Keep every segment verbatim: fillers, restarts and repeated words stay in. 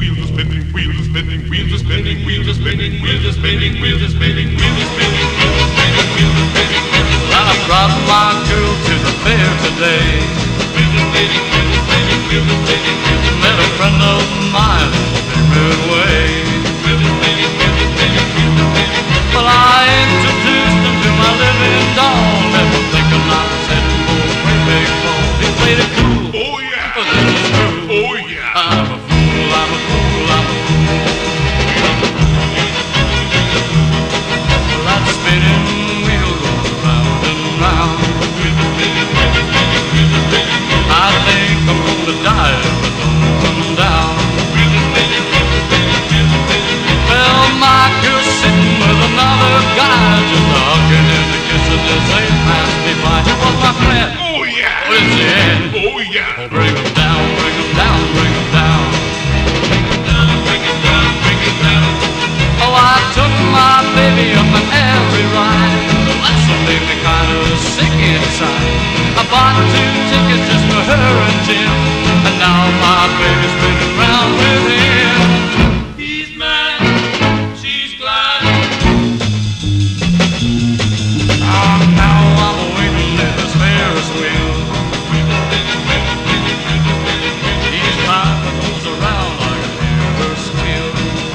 wheels are spinning, wheels are spinning, wheels are spinning, wheels are spinning, wheels are spinning, wheels are spinning, wheels are spinning, wheels are spinning, wheels are spinning. Well, I brought my girl to the fair today. Wheels are spinning, wheels are spinning, wheels are spinning, wheels are spinning. Met a friend of mine in Midway. Wheels are spinning, wheels are spinning, wheels are spinning. Well, I introduced him to my living doll. Never thinking I was heading for a great big fall. He played it cool. Oh yeah, But this is true. oh yeah. I'm a fool, I'm a fool, I'm a fool. Well, that spinning wheel goes round and round. I think I'm gonna die if I don't come down. Well, my girl's sitting with another guy, just a hugging and a kissing as they pass me by. He was my friend. Oh yeah. But it's the end. Oh yeah. Oh, bring 'em down, bring 'em down, bring 'em down. Bring it down, bring it down, bring it down. Oh, I took my baby up on every ride. That's what made me kind of sick inside. I bought two tickets just for her and Jim, and now my baby's spinning round with him. He's mad, she's glad. Oh, now I'm waiting in this Ferris wheel. He's mine that goes around like a Ferris wheel.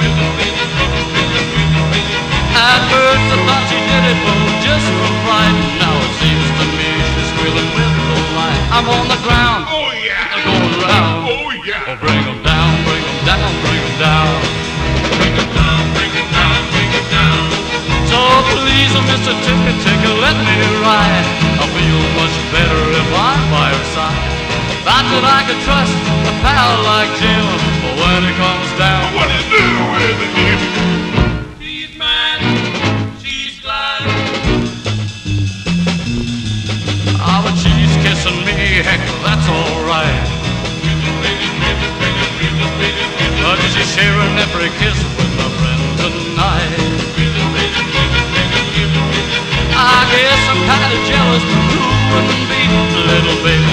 At first I thought she did it for just for fright. Now it seems to me she's squealing with no light. I'm on the ground, Oh yeah. I'm going round. Oh yeah. Oh, bring 'em down, bring 'em down, bring 'em down. Bring it down, bring it down, bring it down. So please, oh, Mister Ticket Taker, let me ride. I'll feel much better if I'm by her side. Not that I could trust a pal like Jim, but when it comes down, What is new with him? He's mad, she's glad. ah, but she's kissing me, heck, that's alright. But she's sharing every kiss with my friend tonight. I guess I'm kinda jealous, but who wouldn't be? Little baby